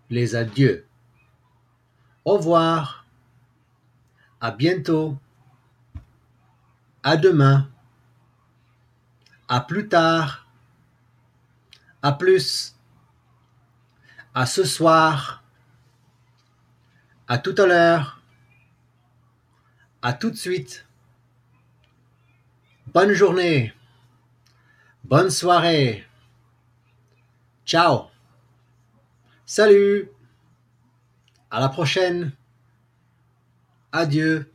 les adieux. Au revoir, à bientôt, à demain, à plus tard, à plus, à ce soir, à tout à l'heure, à tout de suite. Bonne journée, bonne soirée. Ciao. Salut. À la prochaine. Adieu.